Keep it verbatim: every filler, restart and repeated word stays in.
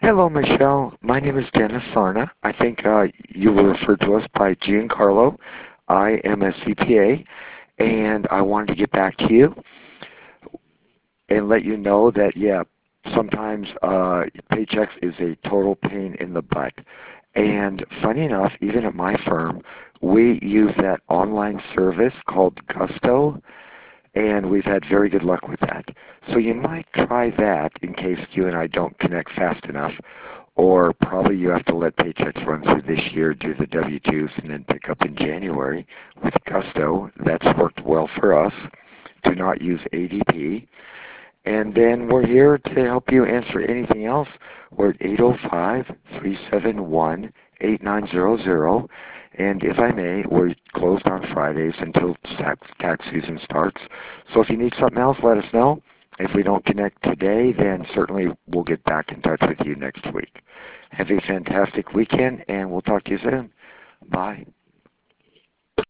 Hello, Michelle. My name is Dennis Sarna. I think uh, you were referred to us by Giancarlo. I am a C P A, and I wanted to get back to you and let you know that, yeah, sometimes uh, Paychex is a total pain in the butt. And funny enough, even at my firm, we use that online service called Gusto, and we've had very good luck with that. So you might try that in case you and I don't connect fast enough, or probably you have to let paychecks run through this year, do the W two's, and then pick up in January with Gusto. That's worked well for us. Do not use A D P. And then we're here to help you answer anything else. We're at eight oh five, three seven one, eight nine zero zero. And if I may, we're closed on Fridays until tax, tax season starts. So if you need something else, let us know. If we don't connect today, then certainly we'll get back in touch with you next week. Have a fantastic weekend, and we'll talk to you soon. Bye.